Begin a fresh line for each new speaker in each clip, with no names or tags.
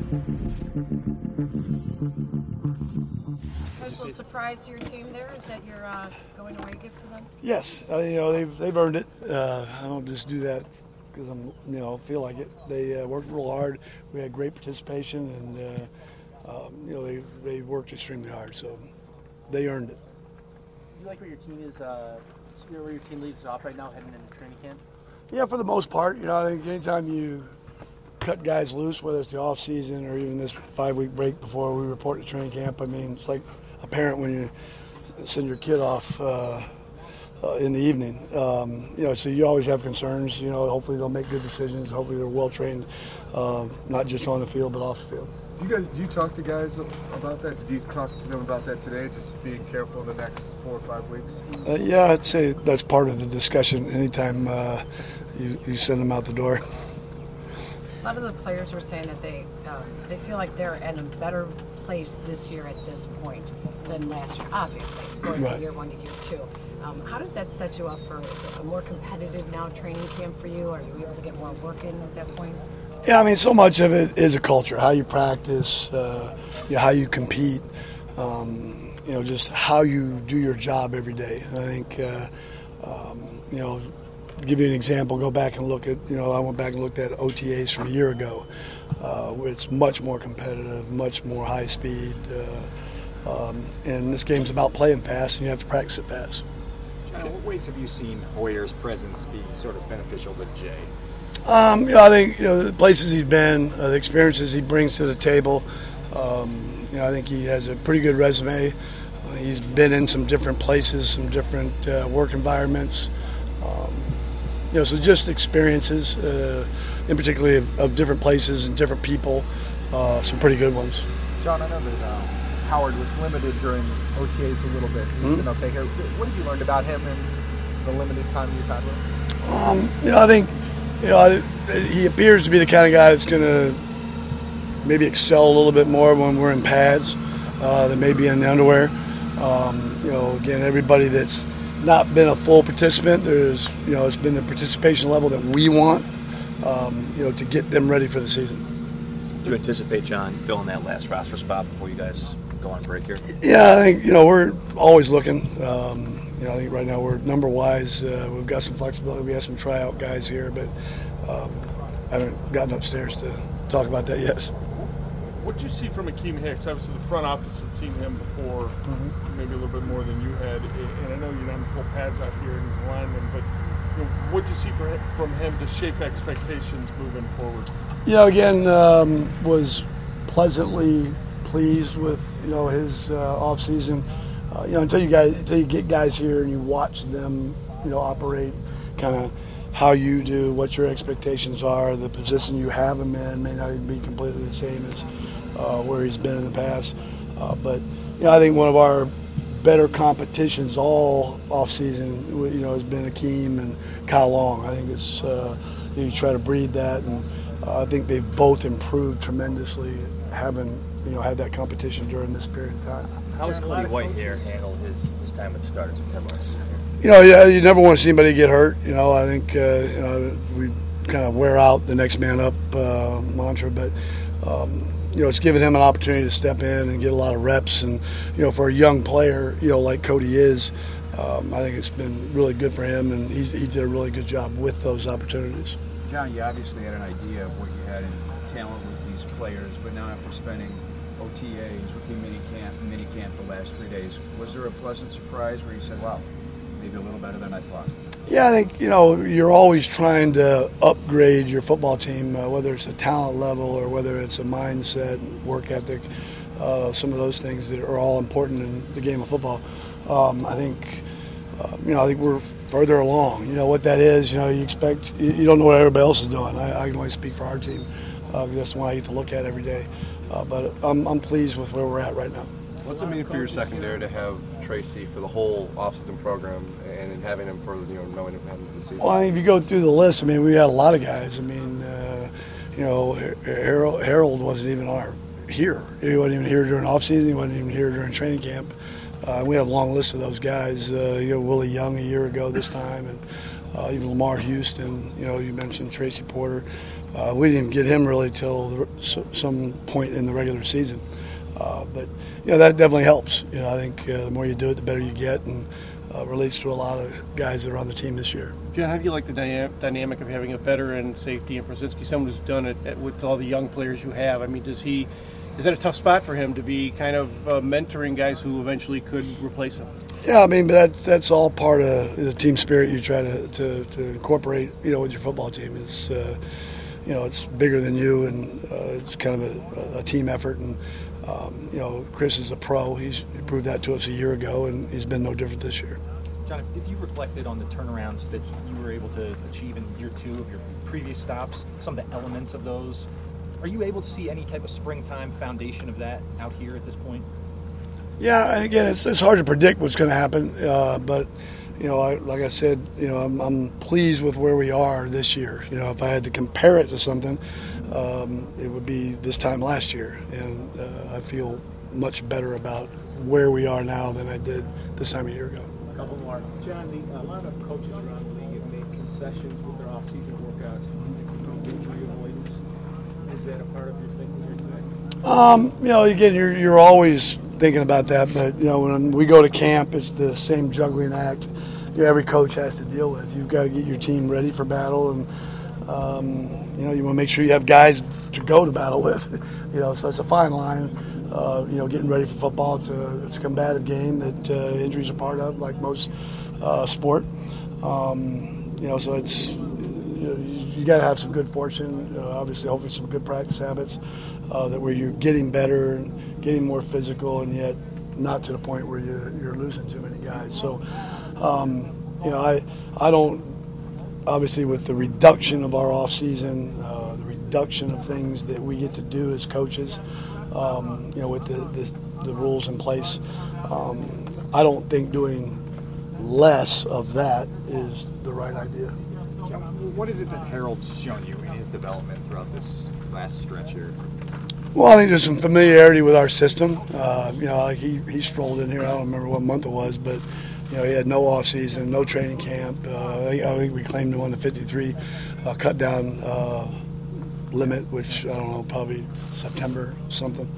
Special surprise to your team there is that you're going away gift to them.
Yes, they've earned it. I don't just do that because I'm feel like it. They worked real hard. We had great participation, and they worked extremely hard. So they earned it.
Do you like where your team is? Where your team leaves off right now, heading into training camp?
Yeah, for the most part. I think anytime you cut guys loose, whether it's the off season or even this 5-week break before we report to training camp, I mean, it's like a parent when you send your kid off in the evening. So you always have concerns. Hopefully they'll make good decisions. Hopefully they're well trained, not just on the field but off the field.
Do you talk to guys about that? Did you talk to them about that today? Just being careful the next 4 or 5 weeks.
Yeah, I'd say that's part of the discussion. Anytime you send them out the door.
A lot of the players were saying that they feel like they're in a better place this year at this point than last year, obviously, going from year 1 to year 2. How does that set you up for a more competitive now training camp for you? Are you able to get more work in at that point?
Yeah, I mean, so much of it is a culture, how you practice, how you compete, just how you do your job every day. And I think, to give you an example, go back and look at, I went back and looked at OTAs from a year ago. Where it's much more competitive, much more high speed. And this game's about playing fast, and you have to practice it fast.
John, in what ways have you seen Hoyer's presence be sort of beneficial to Jay?
I think the places he's been, the experiences he brings to the table. I think he has a pretty good resume. He's been in some different places, some different work environments. So just experiences, in particularly of different places and different people, some pretty good ones.
John, I know that Howard was limited during OTAs a little bit. He's been okay here. What have you learned about him in the limited time you've had with him?
I think he appears to be the kind of guy that's going to maybe excel a little bit more when we're in pads than maybe in the underwear. Again, everybody that's not been a full participant, it's been the participation level that we want, to get them ready for the season.
Do you anticipate John filling that last roster spot before you guys go on break here?
Yeah, I think we're always looking. I think right now we're number-wise. We've got some flexibility. We have some tryout guys here, but I haven't gotten upstairs to talk about that yet.
What did you see from Akeem Hicks? Obviously, the front office had seen him before, maybe a little bit more than you had. And I know you're not in full pads out here and he's a lineman, but what did you see from him to shape expectations moving forward? Again,
was pleasantly pleased with his off season. Until you get guys here and you watch them, operate, kind of how you do, what your expectations are, the position you have him in may not even be completely the same as where he's been in the past. But I think one of our better competitions all off season, has been Akeem and Kyle Long. I think it's you try to breed that, and I think they've both improved tremendously, having had that competition during this period of time.
How has Cody White here handled his time with the starters with Ted
Larsen? You never want to see anybody get hurt. I think we kind of wear out the next man up mantra, but it's given him an opportunity to step in and get a lot of reps. And for a young player, like Cody is, I think it's been really good for him, and he did a really good job with those opportunities.
John, you obviously had an idea of what you had in talent with these players, but now after spending OTAs, rookie minicamp the last 3 days, was there a pleasant surprise where you said, wow, maybe a little better than I thought?
Yeah, I think, you're always trying to upgrade your football team, whether it's a talent level or whether it's a mindset, work ethic, some of those things that are all important in the game of football. I think we're further along. What that is, you expect, you don't know what everybody else is doing. I can only speak for our team. That's the one I get to look at every day. But I'm pleased with where we're at right now.
What's it mean for your secondary to have Tracy for the whole offseason program and having him for knowing him this season?
Well, I think if you go through the list, we had a lot of guys. Harold wasn't even here. He wasn't even here during offseason. He wasn't even here during training camp. We have a long list of those guys. Willie Young a year ago this time, and even Lamar Houston. You mentioned Tracy Porter. We didn't get him really till some point in the regular season. But that definitely helps. I think the more you do it, the better you get, and relates to a lot of guys that are on the team this year.
John, how do you like the dynamic of having a veteran safety in Prosinski, someone who's done it with all the young players you have? I mean, is that a tough spot for him to be kind of mentoring guys who eventually could replace him?
Yeah, I mean, but that's all part of the team spirit you try to incorporate, with your football team. It's it's bigger than you, and it's kind of a team effort. And Chris is a pro. He proved that to us a year ago, and he's been no different this year.
John, if you reflected on the turnarounds that you were able to achieve in year 2 of your previous stops, some of the elements of those, are you able to see any type of springtime foundation of that out here at this point?
Yeah, and again, it's hard to predict what's going to happen, but like I said, I'm pleased with where we are this year. If I had to compare it to something, it would be this time last year, and I feel much better about where we are now than I did this time a year ago.
A couple more.
John, a lot of coaches around the league have made concessions with their off-season workouts to injury avoidance. Is that a part of your thinking here today?
Again, you're always thinking about that, but when we go to camp, it's the same juggling act every coach has to deal with. You've got to get your team ready for battle, and you want to make sure you have guys to go to battle with. So it's a fine line. Getting ready for football, it's a combative game that injuries are part of, like most sport. So it's you got to have some good fortune. Obviously, hopefully some good practice habits that where you're getting better and getting more physical, and yet not to the point where you're losing too many guys. So, I don't. Obviously, with the reduction of our off season, the reduction of things that we get to do as coaches, with the rules in place, I don't think doing less of that is the right idea.
What is it that Harold's shown you in his development throughout this last stretch here?
Well, I think there's some familiarity with our system. Like he strolled in here. I don't remember what month it was, but he had no off season, no training camp. I think we claimed him on the 53 cut down limit, which I don't know, probably September something.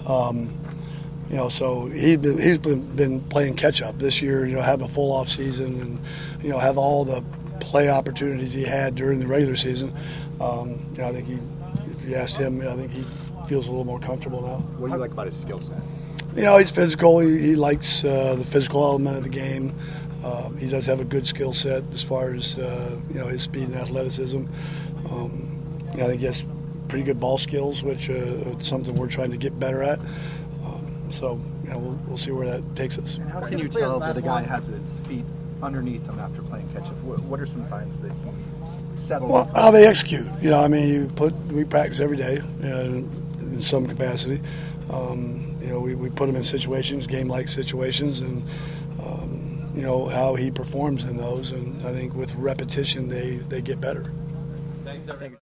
So he's been playing catch up this year. Have a full off season and have all the play opportunities he had during the regular season. I think if you asked him, I think he feels a little more comfortable now.
What do you like about his skill set?
He's physical. He likes the physical element of the game. He does have a good skill set as far as his speed and athleticism. I think he has pretty good ball skills, which is something we're trying to get better at. We'll see where that takes us.
And how can you tell that the guy has his feet underneath him after playing catch-up? What are some signs that he settled?
Well, how they execute. We practice every day in some capacity. We put him in situations, game-like situations, and how he performs in those. And I think with repetition, they get better.
Thanks, everybody.